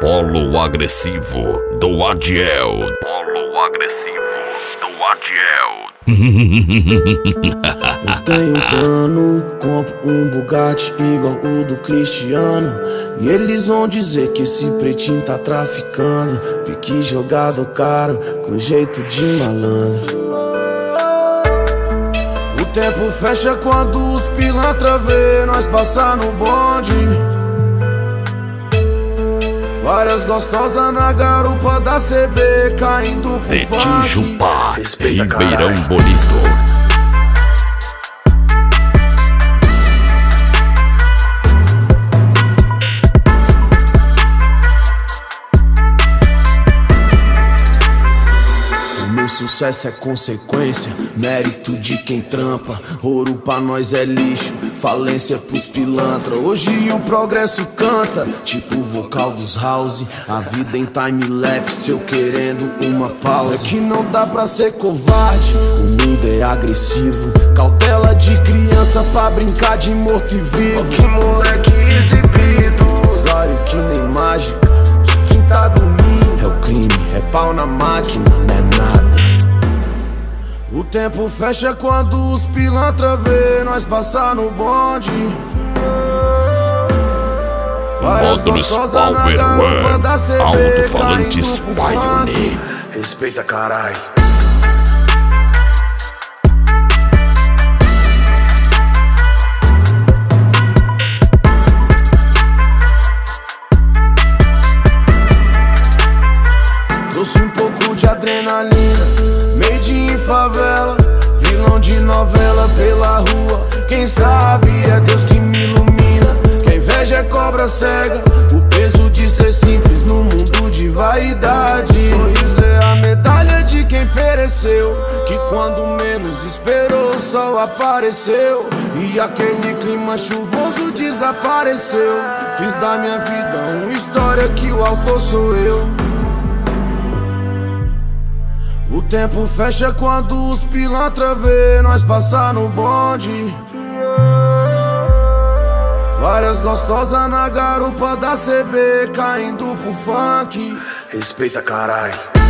Polo agressivo do Adiel. Polo agressivo do Adiel. Eu tenho um plano, compro um Bugatti igual o do Cristiano. E eles vão dizer que esse pretinho tá traficando. Pique jogado caro, com jeito de malandro. O tempo fecha quando os pilantra vê nós passar no bonde. Várias gostosas na garupa da CB caindo pro de funk. Tijupá, Ribeirão Bonito. Meu sucesso é consequência, mérito de quem trampa. Ouro pra nós é lixo, falência pros pilantra. Hoje o progresso canta, tipo o vocal dos house. A vida em time-lapse, eu querendo uma pausa. É que não dá pra ser covarde, o mundo é agressivo. Cautela de criança pra brincar de morto e vivo. Que moleque exibido, usuário que nem mágica, de quem tá dormindo. É o crime, é pau na máquina, não é nada. O tempo fecha quando os pilantra vê nós passar no bonde. Módulos Power One, alto-falantes Pioneer. Respeita, carai. Trouxe um pouco de adrenalina, made in favela, vilão de novela pela rua. Quem sabe é Deus que me ilumina. Que a inveja é cobra cega, o peso de ser simples no mundo de vaidade. Sorriso é a medalha de quem pereceu, que quando menos esperou o sol apareceu. E aquele clima chuvoso desapareceu. Fiz da minha vida uma história que o autor sou eu. O tempo fecha quando os pilantra vê nós passar no bonde. Várias gostosas na garupa da CB caindo pro funk. Respeita, carai.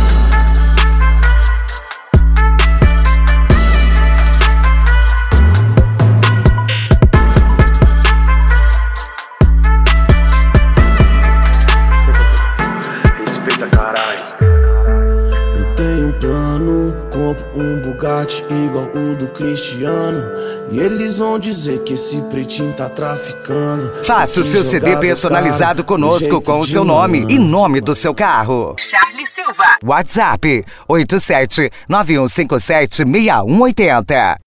Respeita, carai. Tenho um plano, compro um Bugatti igual o do Cristiano. E eles vão dizer que esse pretinho tá traficando. Faça o seu CD personalizado conosco com o seu nome e nome do seu carro. Charlie Silva. WhatsApp 87 9157 6180.